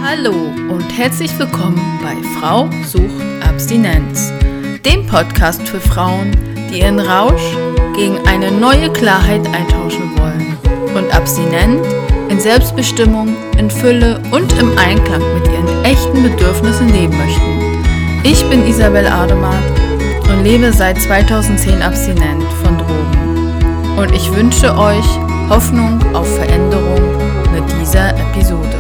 Hallo und herzlich willkommen bei Frau sucht Abstinenz, dem Podcast für Frauen, die ihren Rausch gegen eine neue Klarheit eintauschen wollen und abstinent in Selbstbestimmung, in Fülle und im Einklang mit ihren echten Bedürfnissen leben möchten. Ich bin Isabel Ademat und lebe seit 2010 abstinent von Drogen. Und ich wünsche euch Hoffnung auf Veränderung mit dieser Episode.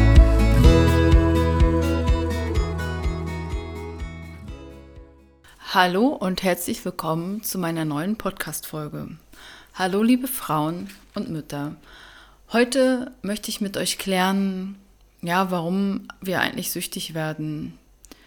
Hallo und herzlich willkommen zu meiner neuen Podcast-Folge. Hallo liebe Frauen und Mütter. Heute möchte ich mit euch klären, warum wir eigentlich süchtig werden.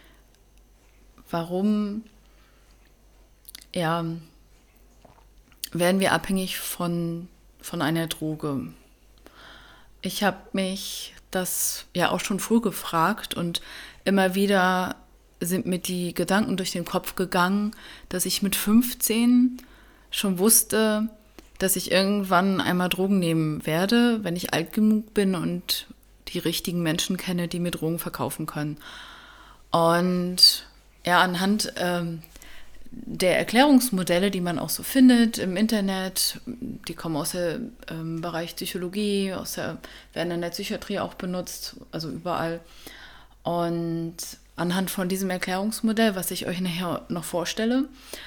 Warum werden wir abhängig von einer Droge? Ich habe mich das auch schon früh gefragt und immer wieder sind mir die Gedanken durch den Kopf gegangen, dass ich mit 15 schon wusste, dass ich irgendwann einmal Drogen nehmen werde, wenn ich alt genug bin und die richtigen Menschen kenne, die mir Drogen verkaufen können. Und anhand der Erklärungsmodelle, die man auch so findet im Internet, die kommen aus dem Bereich Psychologie, werden in der Psychiatrie auch benutzt, also überall. Und anhand von diesem Erklärungsmodell, was ich euch nachher noch vorstelle,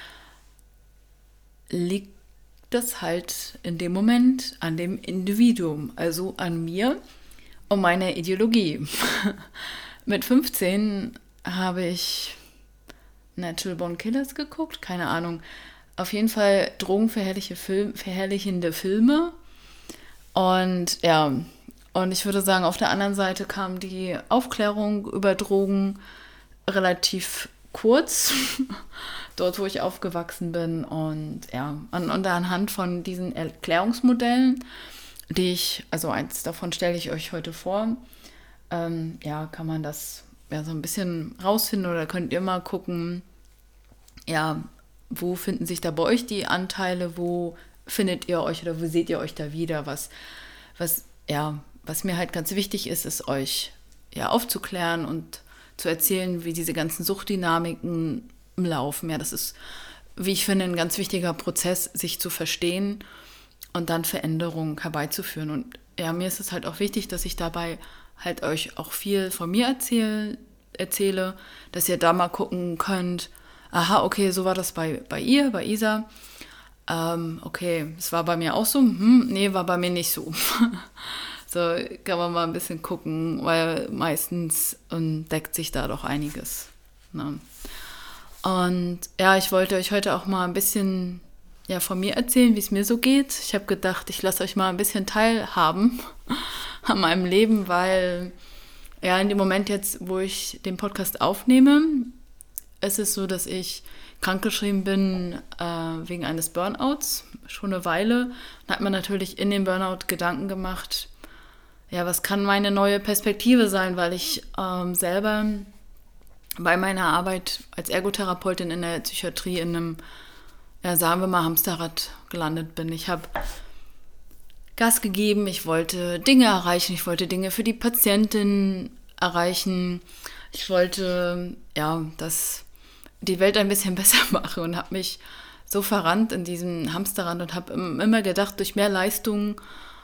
liegt das halt in dem Moment an dem Individuum, also an mir und meiner Ideologie. Mit 15 habe ich Natural Born Killers geguckt, keine Ahnung. Auf jeden Fall drogenverherrlichende Filme. Und ich würde sagen, auf der anderen Seite kam die Aufklärung über Drogen relativ kurz, dort wo ich aufgewachsen bin. Und anhand von diesen Erklärungsmodellen, eins davon stelle ich euch heute vor, kann man das so ein bisschen rausfinden oder könnt ihr mal gucken, wo finden sich da bei euch die Anteile, wo findet ihr euch oder wo seht ihr euch da wieder, was mir halt ganz wichtig ist euch aufzuklären und zu erzählen, wie diese ganzen Suchtdynamiken laufen. Ja, das ist, wie ich finde, ein ganz wichtiger Prozess, sich zu verstehen und dann Veränderungen herbeizuführen. Und mir ist es halt auch wichtig, dass ich dabei halt euch auch viel von mir erzähle, dass ihr da mal gucken könnt, aha, okay, so war das bei Isa. Okay, es war bei mir auch so, nee, war bei mir nicht so. So kann man mal ein bisschen gucken, weil meistens deckt sich da doch einiges. Ne? Und ich wollte euch heute auch mal ein bisschen von mir erzählen, wie es mir so geht. Ich habe gedacht, ich lasse euch mal ein bisschen teilhaben an meinem Leben, weil in dem Moment jetzt, wo ich den Podcast aufnehme, ist es so, dass ich krankgeschrieben bin wegen eines Burnouts, schon eine Weile. Da hat man natürlich in dem Burnout Gedanken gemacht, was kann meine neue Perspektive sein, weil ich selber bei meiner Arbeit als Ergotherapeutin in der Psychiatrie in einem, sagen wir mal, Hamsterrad gelandet bin. Ich habe Gas gegeben, ich wollte Dinge erreichen, ich wollte Dinge für die Patientin erreichen, ich wollte, dass die Welt ein bisschen besser mache und habe mich so verrannt in diesem Hamsterrad und habe immer gedacht, durch mehr Leistung,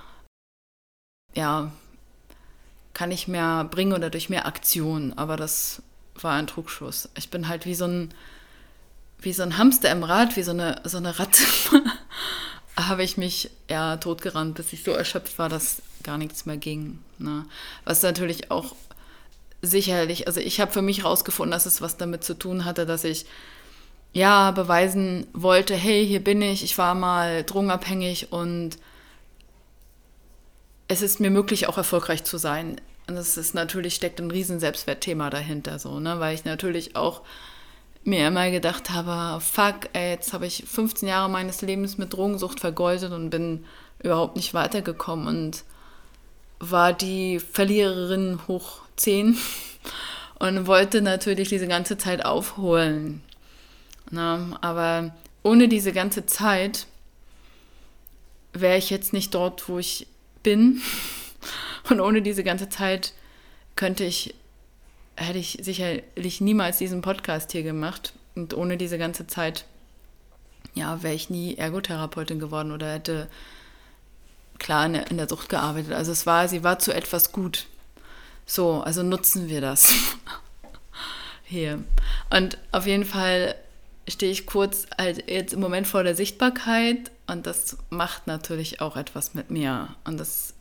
kann ich mehr bringen oder durch mehr Aktion, aber das war ein Trugschluss. Ich bin halt wie so ein Hamster im Rad, wie so eine Ratte, habe ich mich totgerannt, bis ich so erschöpft war, dass gar nichts mehr ging. Ne? Was natürlich auch sicherlich, also ich habe für mich rausgefunden, dass es was damit zu tun hatte, dass ich beweisen wollte, hey, hier bin ich war mal drogenabhängig und es ist mir möglich, auch erfolgreich zu sein. Und das ist natürlich, steckt ein riesen Selbstwertthema dahinter, so, ne? Weil ich natürlich auch mir immer gedacht habe, fuck, jetzt habe ich 15 Jahre meines Lebens mit Drogensucht vergeudet und bin überhaupt nicht weitergekommen und war die Verliererin hoch 10 und wollte natürlich diese ganze Zeit aufholen. Na, aber ohne diese ganze Zeit wäre ich jetzt nicht dort, wo ich bin. Und ohne diese ganze Zeit hätte ich sicherlich niemals diesen Podcast hier gemacht. Und ohne diese ganze Zeit, ja, wäre ich nie Ergotherapeutin geworden oder hätte klar in der Sucht gearbeitet. Also sie war zu etwas gut. So, also nutzen wir das hier. Und auf jeden Fall stehe ich kurz halt jetzt im Moment vor der Sichtbarkeit und das macht natürlich auch etwas mit mir. Und das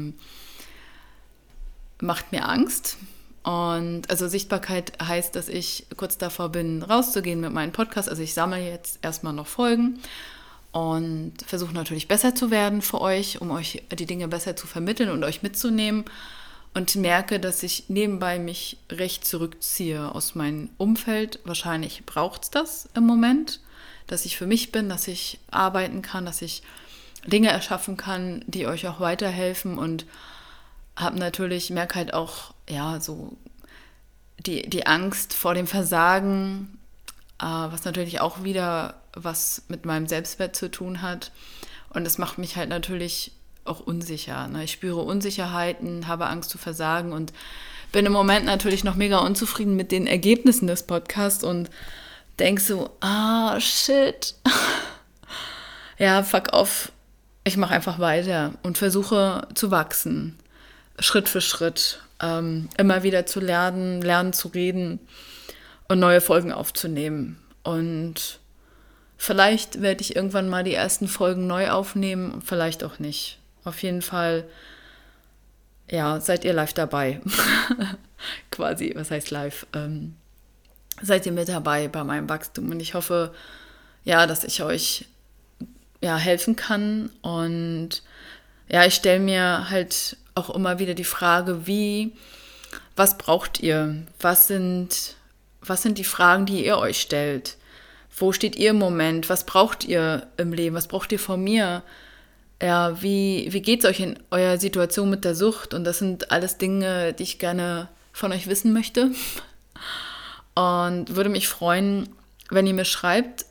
macht mir Angst. Und also Sichtbarkeit heißt, dass ich kurz davor bin, rauszugehen mit meinem Podcast. Also ich sammle jetzt erstmal noch Folgen und versuche natürlich besser zu werden für euch, um euch die Dinge besser zu vermitteln und euch mitzunehmen. Und merke, dass ich nebenbei mich recht zurückziehe aus meinem Umfeld. Wahrscheinlich braucht es das im Moment, dass ich für mich bin, dass ich arbeiten kann, dass ich Dinge erschaffen kann, die euch auch weiterhelfen und merke halt auch, ja, so die Angst vor dem Versagen, was natürlich auch wieder was mit meinem Selbstwert zu tun hat. Und das macht mich halt natürlich auch unsicher. Ne? Ich spüre Unsicherheiten, habe Angst zu versagen und bin im Moment natürlich noch mega unzufrieden mit den Ergebnissen des Podcasts und denke so, shit. Ja, fuck off. Ich mache einfach weiter und versuche zu wachsen. Schritt für Schritt. Immer wieder zu lernen zu reden und neue Folgen aufzunehmen. Und vielleicht werde ich irgendwann mal die ersten Folgen neu aufnehmen, vielleicht auch nicht. Auf jeden Fall, ja, seid ihr live dabei. Quasi, was heißt live? Seid ihr mit dabei bei meinem Wachstum. Und ich hoffe, ja, dass ich euch helfen kann. Und ja, ich stelle mir halt auch immer wieder die Frage, was braucht ihr? Was sind die Fragen, die ihr euch stellt? Wo steht ihr im Moment? Was braucht ihr im Leben? Was braucht ihr von mir? Ja, wie geht es euch in eurer Situation mit der Sucht? Und das sind alles Dinge, die ich gerne von euch wissen möchte. Und würde mich freuen, wenn ihr mir schreibt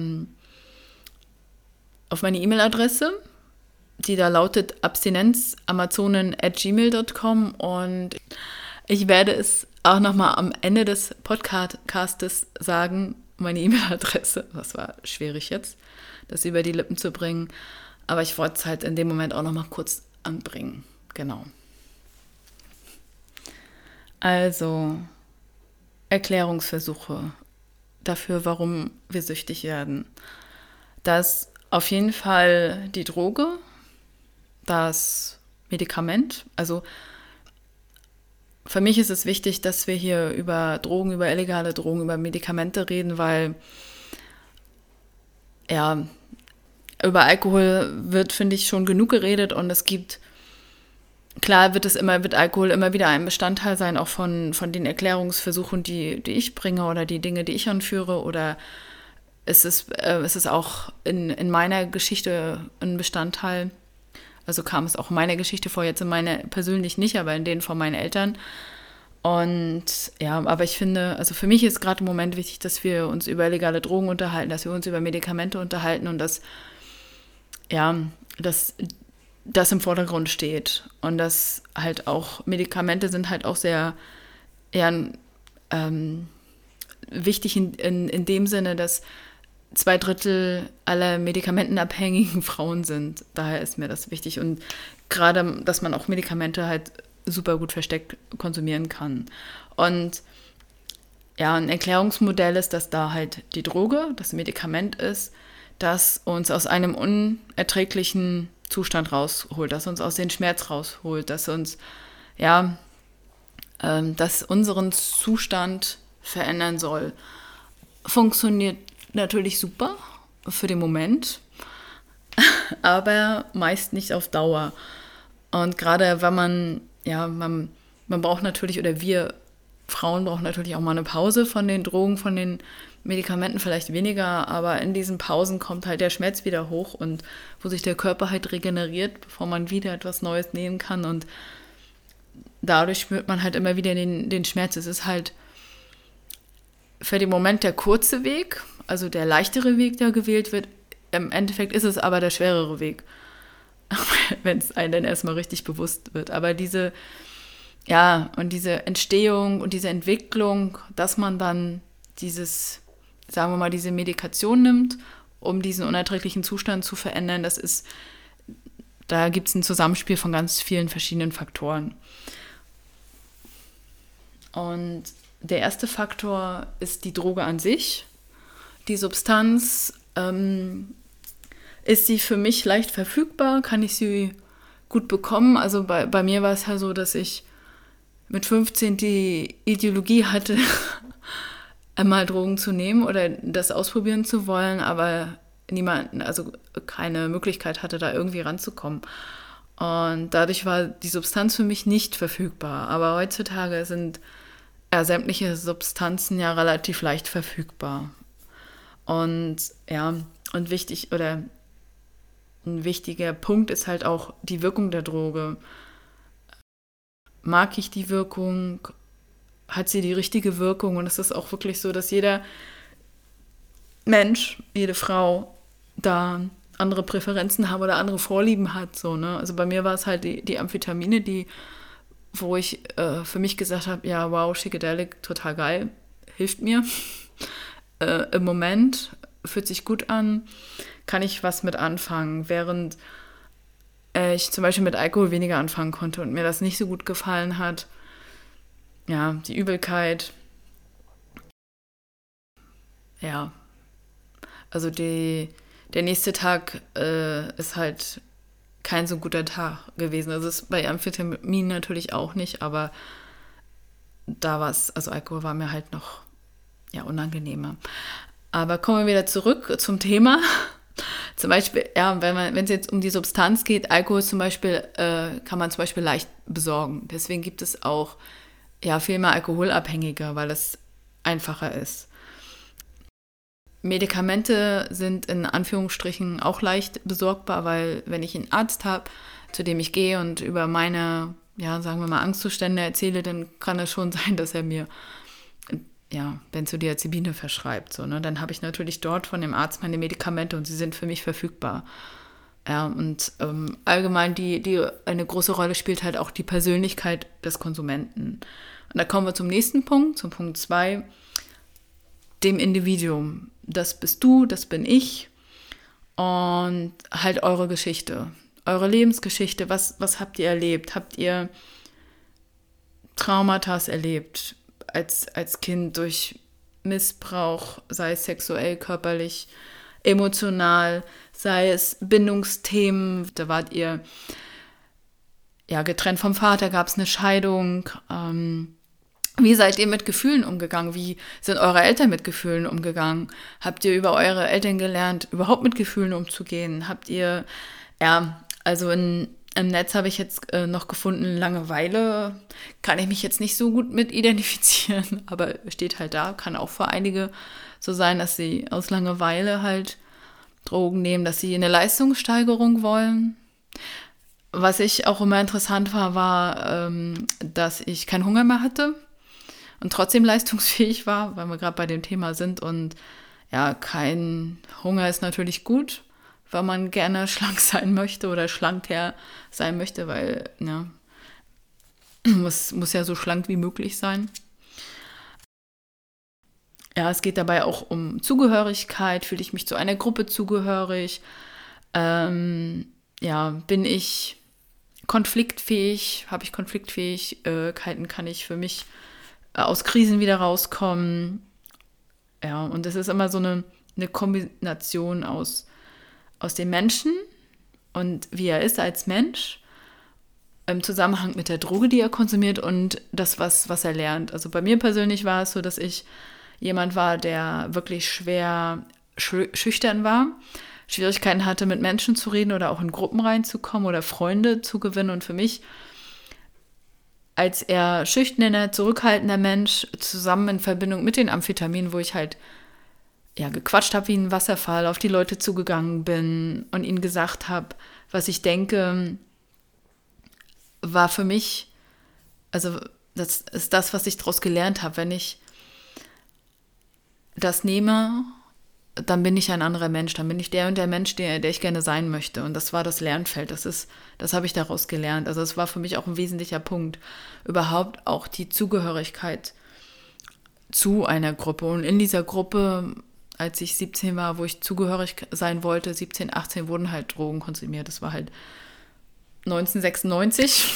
auf meine E-Mail-Adresse, die da lautet abstinenzamazonen@gmail.com. Und ich werde es auch nochmal am Ende des Podcastes sagen, meine E-Mail-Adresse. Das war schwierig jetzt, das über die Lippen zu bringen. Aber ich wollte es halt in dem Moment auch nochmal kurz anbringen. Genau. Also, Erklärungsversuche dafür, warum wir süchtig werden. Das auf jeden Fall die Droge, das Medikament. Also für mich ist es wichtig, dass wir hier über Drogen, über illegale Drogen, über Medikamente reden, weil ja, über Alkohol wird, finde ich, schon genug geredet und es gibt, klar wird Alkohol immer wieder ein Bestandteil sein, auch von den Erklärungsversuchen, die ich bringe oder die Dinge, die ich anführe, oder es ist auch in meiner Geschichte ein Bestandteil. Also kam es auch in meiner Geschichte vor, jetzt in meiner persönlich nicht, aber in denen von meinen Eltern. Und ja, aber ich finde, also für mich ist gerade im Moment wichtig, dass wir uns über illegale Drogen unterhalten, dass wir uns über Medikamente unterhalten und dass das im Vordergrund steht. Und dass halt auch Medikamente sind halt auch sehr wichtig in dem Sinne, dass 2/3 aller medikamentenabhängigen Frauen sind. Daher ist mir das wichtig. Und gerade, dass man auch Medikamente halt super gut versteckt konsumieren kann. Und ja, ein Erklärungsmodell ist, dass da halt die Droge, das Medikament ist, das uns aus einem unerträglichen Zustand rausholt, das uns aus dem Schmerz rausholt, dass uns, das unseren Zustand verändern soll. Funktioniert natürlich super für den Moment, aber meist nicht auf Dauer. Und gerade wenn man braucht natürlich, oder wir Frauen brauchen natürlich auch mal eine Pause von den Drogen, von den Medikamenten vielleicht weniger, aber in diesen Pausen kommt halt der Schmerz wieder hoch und wo sich der Körper halt regeneriert, bevor man wieder etwas Neues nehmen kann, und dadurch spürt man halt immer wieder den Schmerz. Es ist halt für den Moment der kurze Weg, also der leichtere Weg, der gewählt wird. Im Endeffekt ist es aber der schwerere Weg, wenn es einem dann erstmal richtig bewusst wird. Aber diese ja, und diese Entstehung und diese Entwicklung, dass man dann dieses, sagen wir mal, diese Medikation nimmt, um diesen unerträglichen Zustand zu verändern, da gibt es ein Zusammenspiel von ganz vielen verschiedenen Faktoren. Und der erste Faktor ist die Droge an sich. Die Substanz, ist sie für mich leicht verfügbar? Kann ich sie gut bekommen? Also bei mir war es ja so, dass ich mit 15 die Ideologie hatte, einmal Drogen zu nehmen oder das ausprobieren zu wollen, aber niemanden, also keine Möglichkeit hatte, da irgendwie ranzukommen. Und dadurch war die Substanz für mich nicht verfügbar. Aber heutzutage sind sämtliche Substanzen ja relativ leicht verfügbar. Und ja, und wichtig oder ein wichtiger Punkt ist halt auch die Wirkung der Droge. Mag ich die Wirkung? Hat sie die richtige Wirkung? Und es ist auch wirklich so, dass jeder Mensch, jede Frau da andere Präferenzen haben oder andere Vorlieben hat. So, ne? Also bei mir war es halt die Amphetamine, wo ich für mich gesagt habe, ja, wow, Psychedelic, total geil, hilft mir. Im Moment fühlt sich gut an, kann ich was mit anfangen, während ich zum Beispiel mit Alkohol weniger anfangen konnte und mir das nicht so gut gefallen hat. Ja, die Übelkeit. Ja, also der nächste Tag ist halt kein so guter Tag gewesen. Also ist bei Amphetamin natürlich auch nicht, aber da war es, also Alkohol war mir halt noch unangenehmer. Aber kommen wir wieder zurück zum Thema. Zum Beispiel, ja, wenn es jetzt um die Substanz geht, Alkohol zum Beispiel, kann man zum Beispiel leicht besorgen. Deswegen gibt es auch viel mehr Alkoholabhängige, weil es einfacher ist. Medikamente sind in Anführungsstrichen auch leicht besorgbar, weil wenn ich einen Arzt habe, zu dem ich gehe und über meine, sagen wir mal, Angstzustände erzähle, dann kann es schon sein, dass er mir Benzodiazepine verschreibt. So, ne? Dann habe ich natürlich dort von dem Arzt meine Medikamente und sie sind für mich verfügbar. Ja, und allgemein die eine große Rolle spielt halt auch die Persönlichkeit des Konsumenten. Und da kommen wir zum nächsten Punkt, zum Punkt 2, dem Individuum. Das bist du, das bin ich und halt eure Geschichte, eure Lebensgeschichte. Was habt ihr erlebt? Habt ihr Traumata erlebt als Kind durch Missbrauch, sei es sexuell, körperlich, emotional, sei es Bindungsthemen? Da wart ihr getrennt vom Vater, gab es eine Scheidung. Wie seid ihr mit Gefühlen umgegangen? Wie sind eure Eltern mit Gefühlen umgegangen? Habt ihr über eure Eltern gelernt, überhaupt mit Gefühlen umzugehen? Habt ihr, also im Netz habe ich jetzt noch gefunden, Langeweile, kann ich mich jetzt nicht so gut mit identifizieren, aber steht halt da, kann auch für einige so sein, dass sie aus Langeweile halt Drogen nehmen, dass sie eine Leistungssteigerung wollen. Was ich auch immer interessant war, dass ich keinen Hunger mehr hatte und trotzdem leistungsfähig war, weil wir gerade bei dem Thema sind. Und kein Hunger ist natürlich gut, weil man gerne schlank sein möchte oder schlanker sein möchte, weil muss ja so schlank wie möglich sein. Ja, es geht dabei auch um Zugehörigkeit. Fühle ich mich zu einer Gruppe zugehörig? Bin ich konfliktfähig? Habe ich Konfliktfähigkeiten? Kann ich für mich aus Krisen wieder rauskommen? Ja, und es ist immer so eine Kombination aus dem Menschen und wie er ist als Mensch im Zusammenhang mit der Droge, die er konsumiert und das, was er lernt. Also bei mir persönlich war es so, dass ich jemand war, der wirklich schwer schüchtern war, Schwierigkeiten hatte, mit Menschen zu reden oder auch in Gruppen reinzukommen oder Freunde zu gewinnen. Und für mich als eher schüchterner, zurückhaltender Mensch zusammen in Verbindung mit den Amphetaminen, wo ich halt gequatscht habe wie ein Wasserfall, auf die Leute zugegangen bin und ihnen gesagt habe, was ich denke, war für mich, also das ist das, was ich daraus gelernt habe, wenn ich das nehme dann bin ich ein anderer Mensch, dann bin ich der und der Mensch, der ich gerne sein möchte. Und das war das Lernfeld, das habe ich daraus gelernt. Also es war für mich auch ein wesentlicher Punkt, überhaupt auch die Zugehörigkeit zu einer Gruppe. Und in dieser Gruppe, als ich 17 war, wo ich zugehörig sein wollte, 17, 18, wurden halt Drogen konsumiert. Das war halt 1996.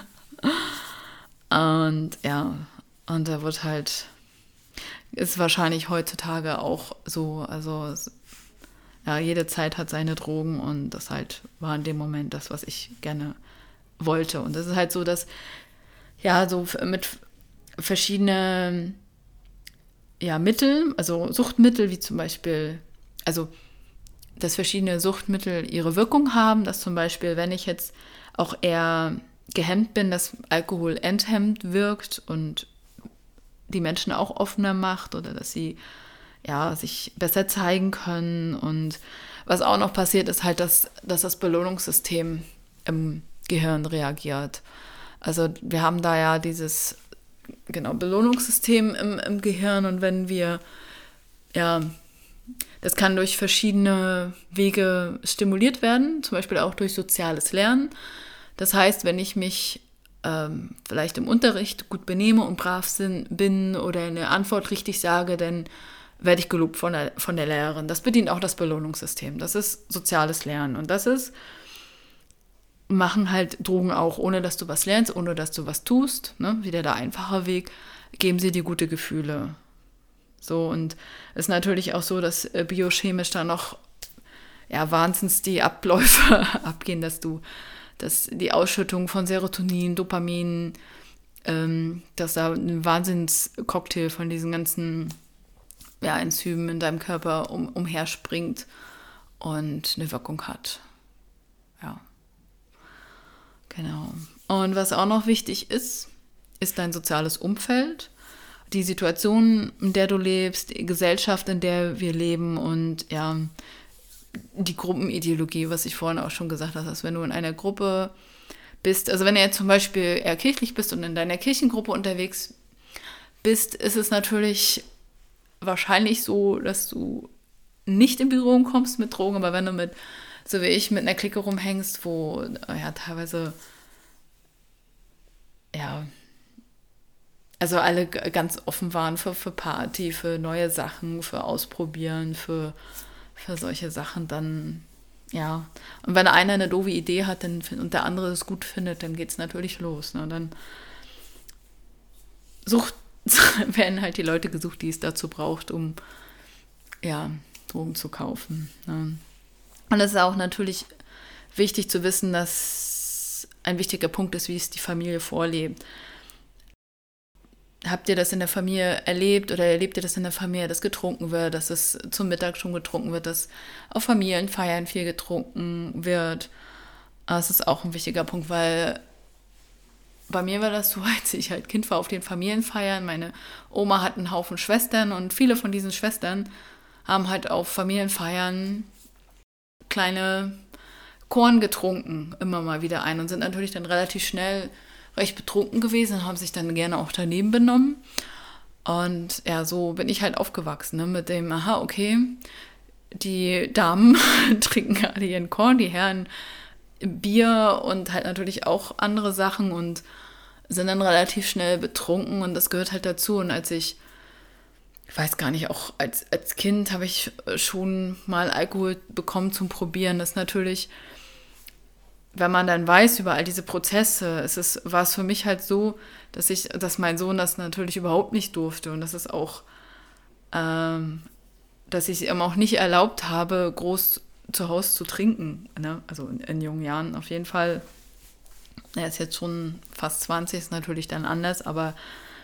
Und ja, und da wird halt, ist wahrscheinlich heutzutage auch so, also ja, jede Zeit hat seine Drogen und das halt war in dem Moment das, was ich gerne wollte. Und das ist halt so, dass, ja, so mit verschiedenen, ja, Mittel, also Suchtmittel, wie zum Beispiel, also dass verschiedene Suchtmittel ihre Wirkung haben, dass zum Beispiel, wenn ich jetzt auch eher gehemmt bin, dass Alkohol enthemmend wirkt und die Menschen auch offener macht oder dass sie ja, sich besser zeigen können. Und was auch noch passiert, ist halt, dass das Belohnungssystem im Gehirn reagiert. Also wir haben da ja dieses Belohnungssystem im Gehirn und wenn wir, ja, das kann durch verschiedene Wege stimuliert werden, zum Beispiel auch durch soziales Lernen. Das heißt, wenn ich mich vielleicht im Unterricht gut benehme und brav bin oder eine Antwort richtig sage, dann werde ich gelobt von der Lehrerin. Das bedient auch das Belohnungssystem. Das ist soziales Lernen. Und machen halt Drogen auch, ohne dass du was lernst, ohne dass du was tust. Ne? Wieder der einfache Weg, geben sie dir gute Gefühle. So, und es ist natürlich auch so, dass biochemisch da noch wahnsinns die Abläufe abgehen, dass die Ausschüttung von Serotonin, Dopamin, dass da ein Wahnsinnscocktail von diesen ganzen Enzymen in deinem Körper umherspringt und eine Wirkung hat. Ja, genau. Und was auch noch wichtig ist dein soziales Umfeld, die Situation, in der du lebst, die Gesellschaft, in der wir leben und ja, die Gruppenideologie, was ich vorhin auch schon gesagt habe, dass wenn du in einer Gruppe bist, also wenn du jetzt zum Beispiel eher kirchlich bist und in deiner Kirchengruppe unterwegs bist, ist es natürlich wahrscheinlich so, dass du nicht in Berührung kommst mit Drogen, aber wenn du so wie ich, mit einer Clique rumhängst, wo teilweise also alle ganz offen waren für Party, für neue Sachen, für Ausprobieren, für solche Sachen, dann ja. Und wenn einer eine doofe Idee hat und der andere es gut findet, dann geht es natürlich los. Ne? Dann werden halt die Leute gesucht, die es dazu braucht, um Drogen zu kaufen. Ne? Und es ist auch natürlich wichtig zu wissen, dass ein wichtiger Punkt ist, wie es die Familie vorlebt. Habt ihr das in der Familie erlebt oder erlebt ihr das in der Familie, dass getrunken wird, dass es zum Mittag schon getrunken wird, dass auf Familienfeiern viel getrunken wird? Das ist auch ein wichtiger Punkt, weil bei mir war das so, als ich halt Kind war auf den Familienfeiern. Meine Oma hat einen Haufen Schwestern und viele von diesen Schwestern haben halt auf Familienfeiern kleine Korn getrunken, immer mal wieder ein und sind natürlich dann relativ schnell recht betrunken gewesen und haben sich dann gerne auch daneben benommen. Und ja, so bin ich halt aufgewachsen, ne, mit dem, aha, okay, die Damen trinken gerade ihren Korn, die Herren Bier und halt natürlich auch andere Sachen und sind dann relativ schnell betrunken und das gehört halt dazu. Und ich weiß gar nicht, auch als Kind habe ich schon mal Alkohol bekommen zum Probieren. Das ist natürlich, wenn man dann weiß über all diese Prozesse, war es für mich halt so, dass mein Sohn das natürlich überhaupt nicht durfte und das ist auch, dass ich ihm auch nicht erlaubt habe, groß zu Hause zu trinken, ne? Also in jungen Jahren auf jeden Fall. Er ist jetzt schon fast 20, ist natürlich dann anders, aber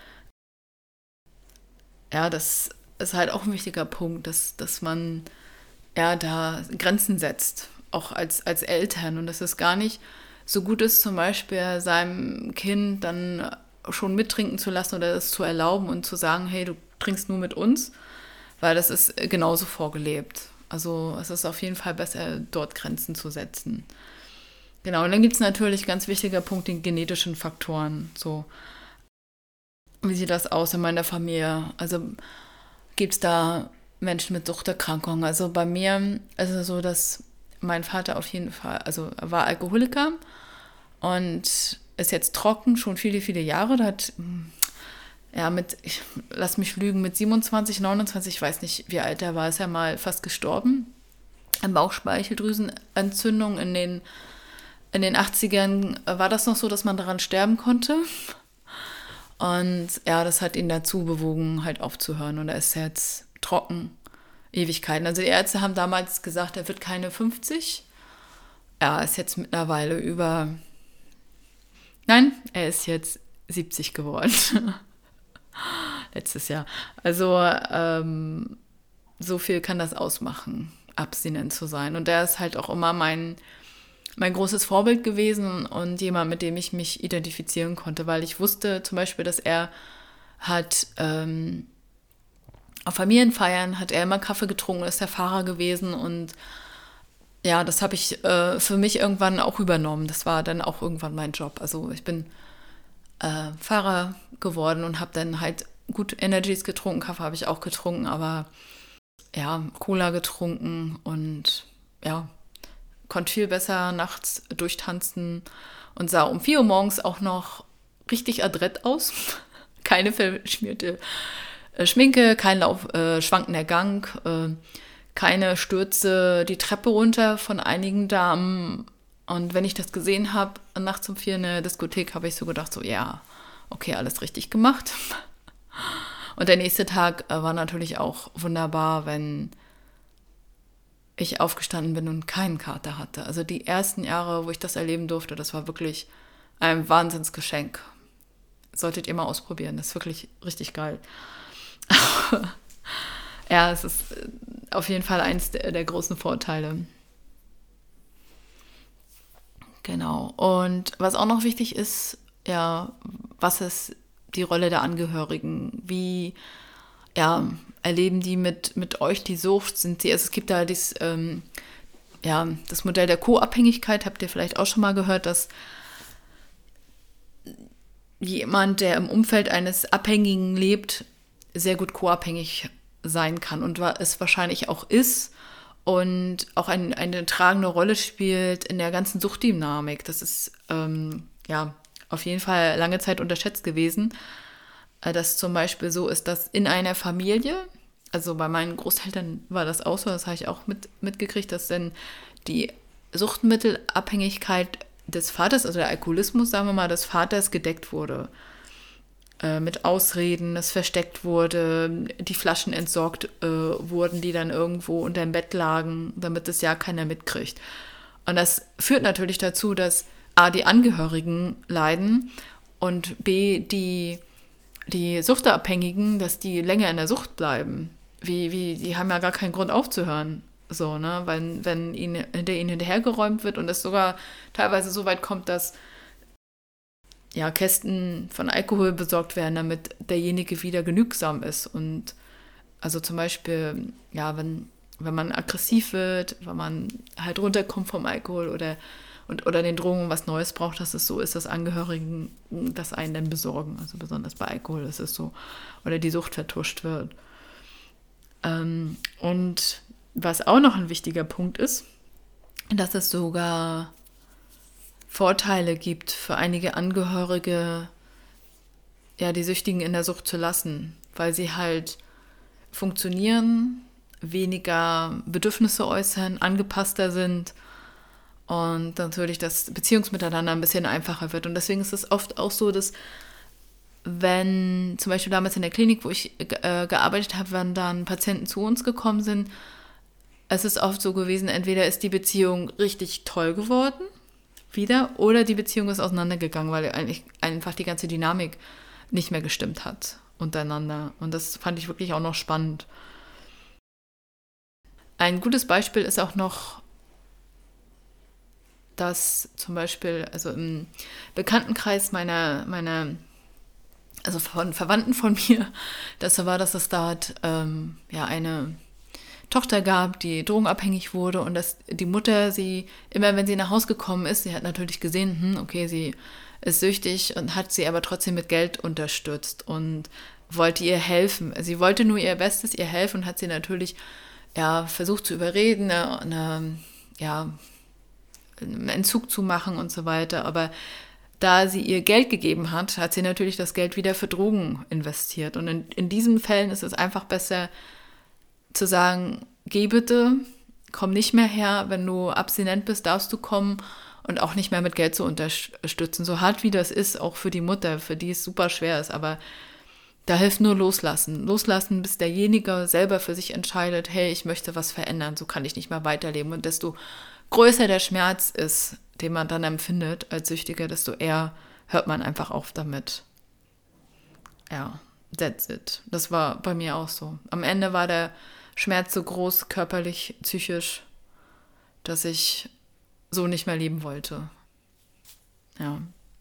ja, das ist halt auch ein wichtiger Punkt, dass man da Grenzen setzt, auch als Eltern und dass es gar nicht so gut ist, zum Beispiel seinem Kind dann schon mittrinken zu lassen oder es zu erlauben und zu sagen, hey, du trinkst nur mit uns, weil das ist genauso vorgelebt. Also es ist auf jeden Fall besser, dort Grenzen zu setzen. Genau, und dann gibt es natürlich ganz wichtiger Punkt, die genetischen Faktoren. So, wie sieht das aus in meiner Familie? Also gibt es da Menschen mit Suchterkrankungen. Also bei mir ist es so, dass mein Vater auf jeden Fall, also er war Alkoholiker und ist jetzt trocken, schon viele, viele Jahre. Da hat, ja, lass mich lügen, mit 27, 29, ich weiß nicht, wie alt er war, ist er mal fast gestorben. An Bauchspeicheldrüsenentzündung in den 80ern war das noch so, dass man daran sterben konnte. Und ja, das hat ihn dazu bewogen, halt aufzuhören. Und er ist jetzt trocken, Ewigkeiten. Also die Ärzte haben damals gesagt, er wird keine 50. Er ist jetzt mittlerweile Nein, er ist jetzt 70 geworden. Letztes Jahr. Also so viel kann das ausmachen, abstinent zu sein. Und er ist halt auch immer mein großes Vorbild gewesen und jemand, mit dem ich mich identifizieren konnte, weil ich wusste zum Beispiel, dass er hat auf Familienfeiern hat er immer Kaffee getrunken, ist der Fahrer gewesen und ja, das habe ich für mich irgendwann auch übernommen. Das war dann auch irgendwann mein Job. Also ich bin Fahrer geworden und habe dann halt gut Energies getrunken, Kaffee habe ich auch getrunken, aber ja, Cola getrunken und ja, konnte viel besser nachts durchtanzen und sah um 4 Uhr morgens auch noch richtig adrett aus. Keine verschmierte Schminke, kein schwankender Gang, keine Stürze die Treppe runter von einigen Damen. Und wenn ich das gesehen habe, nachts um 4 in der Diskothek, habe ich so gedacht, so ja, okay, alles richtig gemacht. Und der nächste Tag war natürlich auch wunderbar, wenn ich aufgestanden bin und keinen Kater hatte. Also die ersten Jahre, wo ich das erleben durfte, das war wirklich ein Wahnsinnsgeschenk. Solltet ihr mal ausprobieren, das ist wirklich richtig geil. Ja, es ist auf jeden Fall eins der großen Vorteile. Genau. Und was auch noch wichtig ist, ja, was ist die Rolle der Angehörigen? Wie, ja, erleben die mit euch die Sucht? Also es gibt da das Modell der Co-Abhängigkeit, habt ihr vielleicht auch schon mal gehört, dass jemand, der im Umfeld eines Abhängigen lebt, sehr gut co-abhängig sein kann und es wahrscheinlich auch ist und auch eine tragende Rolle spielt in der ganzen Suchtdynamik. Das ist auf jeden Fall lange Zeit unterschätzt gewesen, dass zum Beispiel so ist, dass in einer Familie, also bei meinen Großeltern war das auch so, das habe ich auch mitgekriegt, dass dann die Suchtmittelabhängigkeit des Vaters, also der Alkoholismus, sagen wir mal, des Vaters gedeckt wurde. Mit Ausreden, es versteckt wurde, die Flaschen entsorgt wurden, die dann irgendwo unter dem Bett lagen, damit es ja keiner mitkriegt. Und das führt natürlich dazu, dass A, die Angehörigen leiden und B, die Suchtabhängigen, dass die länger in der Sucht bleiben. Die haben ja gar keinen Grund aufzuhören. So, ne? Wenn ihnen hinterhergeräumt wird und es sogar teilweise so weit kommt, dass ja, Kästen von Alkohol besorgt werden, damit derjenige wieder genügsam ist. Und also zum Beispiel, ja, wenn man aggressiv wird, wenn man halt runterkommt vom Alkohol oder den Drogen was Neues braucht, dass es so ist, dass Angehörigen das einen dann besorgen. Also besonders bei Alkohol ist es so. Oder die Sucht vertuscht wird. Und was auch noch ein wichtiger Punkt ist, dass es sogar Vorteile gibt für einige Angehörige, ja, die Süchtigen in der Sucht zu lassen, weil sie halt funktionieren, weniger Bedürfnisse äußern, angepasster sind und natürlich das Beziehungsmiteinander ein bisschen einfacher wird. Und deswegen ist es oft auch so, dass wenn zum Beispiel damals in der Klinik, wo ich gearbeitet habe, wenn dann Patienten zu uns gekommen sind, es ist oft so gewesen, entweder ist die Beziehung richtig toll geworden, wieder, oder die Beziehung ist auseinandergegangen, weil eigentlich einfach die ganze Dynamik nicht mehr gestimmt hat untereinander. Und das fand ich wirklich auch noch spannend. Ein gutes Beispiel ist auch noch, dass zum Beispiel, also im Bekanntenkreis also von Verwandten von mir, dass es da eine Tochter gab, die drogenabhängig wurde und dass die Mutter sie, immer wenn sie nach Hause gekommen ist, sie hat natürlich gesehen, okay, sie ist süchtig und hat sie aber trotzdem mit Geld unterstützt. Und wollte ihr helfen. Sie wollte nur ihr Bestes, ihr helfen und hat sie natürlich versucht zu überreden, einen Entzug zu machen und so weiter. Aber da sie ihr Geld gegeben hat, hat sie natürlich das Geld wieder für Drogen investiert. Und in diesen Fällen ist es einfach besser zu sagen, geh bitte, komm nicht mehr her, wenn du abstinent bist, darfst du kommen und auch nicht mehr mit Geld zu unterstützen. So hart wie das ist, auch für die Mutter, für die es super schwer ist, aber da hilft nur loslassen. Loslassen, bis derjenige selber für sich entscheidet, hey, ich möchte was verändern, so kann ich nicht mehr weiterleben. Und desto größer der Schmerz ist, den man dann empfindet als Süchtiger, desto eher hört man einfach auf damit. Ja, that's it. Das war bei mir auch so. Am Ende war der Schmerz so groß, körperlich, psychisch, dass ich so nicht mehr leben wollte. Ja.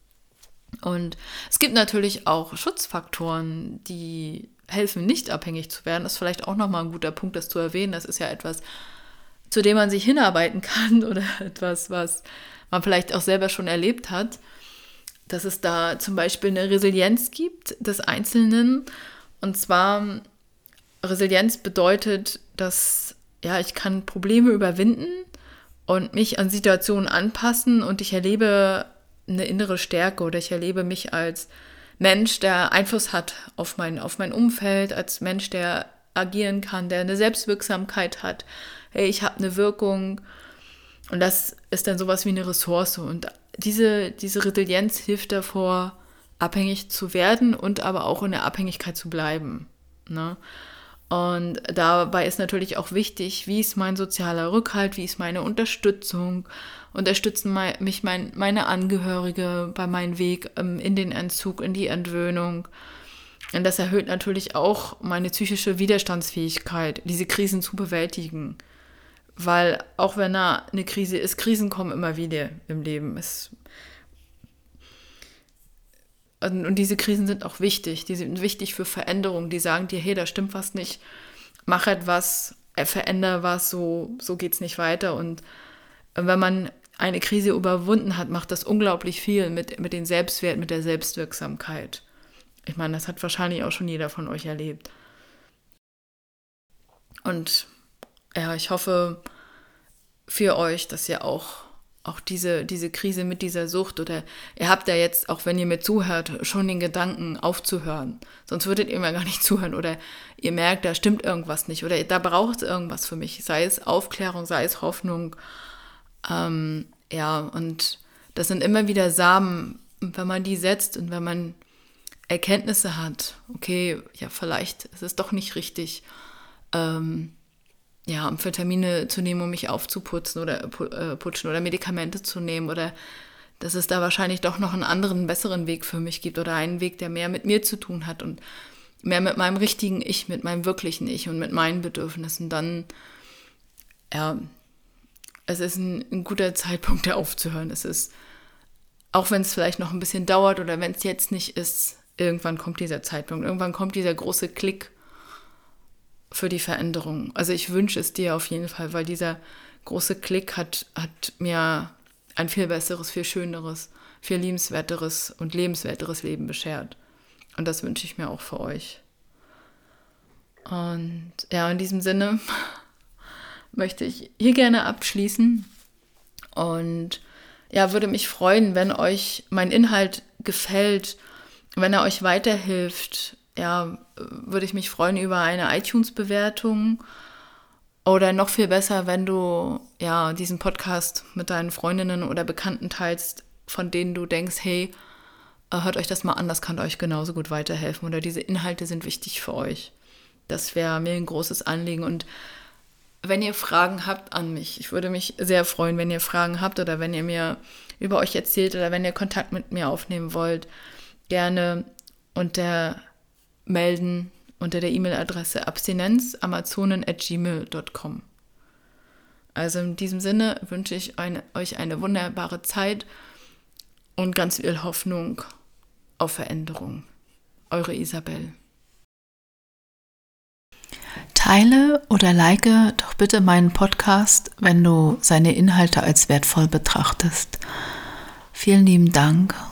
Und es gibt natürlich auch Schutzfaktoren, die helfen, nicht abhängig zu werden. Das ist vielleicht auch nochmal ein guter Punkt, das zu erwähnen. Das ist ja etwas, zu dem man sich hinarbeiten kann oder etwas, was man vielleicht auch selber schon erlebt hat, dass es da zum Beispiel eine Resilienz gibt des Einzelnen. Und zwar, Resilienz bedeutet, dass ich kann Probleme überwinden und mich an Situationen anpassen und ich erlebe eine innere Stärke oder ich erlebe mich als Mensch, der Einfluss hat auf mein Umfeld, als Mensch, der agieren kann, der eine Selbstwirksamkeit hat. Hey, ich habe eine Wirkung und das ist dann sowas wie eine Ressource und diese Resilienz hilft davor, abhängig zu werden und aber auch in der Abhängigkeit zu bleiben. Ne? Und dabei ist natürlich auch wichtig, wie ist mein sozialer Rückhalt, wie ist meine Unterstützung, unterstützen mich meine Angehörige bei meinem Weg in den Entzug, in die Entwöhnung. Und das erhöht natürlich auch meine psychische Widerstandsfähigkeit, diese Krisen zu bewältigen. Weil auch wenn da eine Krise ist, Krisen kommen immer wieder im Leben. Und diese Krisen sind auch wichtig. Die sind wichtig für Veränderung. Die sagen dir, hey, da stimmt was nicht. Mach etwas, veränder was, so geht's nicht weiter. Und wenn man eine Krise überwunden hat, macht das unglaublich viel mit dem Selbstwert, mit der Selbstwirksamkeit. Ich meine, das hat wahrscheinlich auch schon jeder von euch erlebt. Und ich hoffe für euch, dass ihr auch diese Krise mit dieser Sucht oder ihr habt ja jetzt, auch wenn ihr mir zuhört, schon den Gedanken aufzuhören. Sonst würdet ihr mir gar nicht zuhören oder ihr merkt, da stimmt irgendwas nicht oder da braucht es irgendwas für mich. Sei es Aufklärung, sei es Hoffnung. Und das sind immer wieder Samen, wenn man die setzt und wenn man Erkenntnisse hat, okay, vielleicht ist es doch nicht richtig, Amphetamine zu nehmen, um mich aufzuputzen oder putschen oder Medikamente zu nehmen oder dass es da wahrscheinlich doch noch einen anderen, besseren Weg für mich gibt oder einen Weg, der mehr mit mir zu tun hat und mehr mit meinem richtigen Ich, mit meinem wirklichen Ich und mit meinen Bedürfnissen, dann, es ist ein guter Zeitpunkt, da aufzuhören. Es ist, auch wenn es vielleicht noch ein bisschen dauert oder wenn es jetzt nicht ist, irgendwann kommt dieser Zeitpunkt, irgendwann kommt dieser große Klick für die Veränderung. Also ich wünsche es dir auf jeden Fall, weil dieser große Klick hat mir ein viel besseres, viel schöneres, viel liebenswerteres und lebenswerteres Leben beschert. Und das wünsche ich mir auch für euch. Und in diesem Sinne möchte ich hier gerne abschließen und würde mich freuen, wenn euch mein Inhalt gefällt, wenn er euch weiterhilft. Würde ich mich freuen über eine iTunes-Bewertung oder noch viel besser, wenn du diesen Podcast mit deinen Freundinnen oder Bekannten teilst, von denen du denkst, hey, hört euch das mal an, das kann euch genauso gut weiterhelfen oder diese Inhalte sind wichtig für euch. Das wäre mir ein großes Anliegen und wenn ihr Fragen habt an mich, ich würde mich sehr freuen, wenn ihr Fragen habt oder wenn ihr mir über euch erzählt oder wenn ihr Kontakt mit mir aufnehmen wollt, gerne melden unter der E-Mail-Adresse abstinenzamazonen@gmail.com. Also in diesem Sinne wünsche ich euch eine wunderbare Zeit und ganz viel Hoffnung auf Veränderung. Eure Isabel. Teile oder like doch bitte meinen Podcast, wenn du seine Inhalte als wertvoll betrachtest. Vielen lieben Dank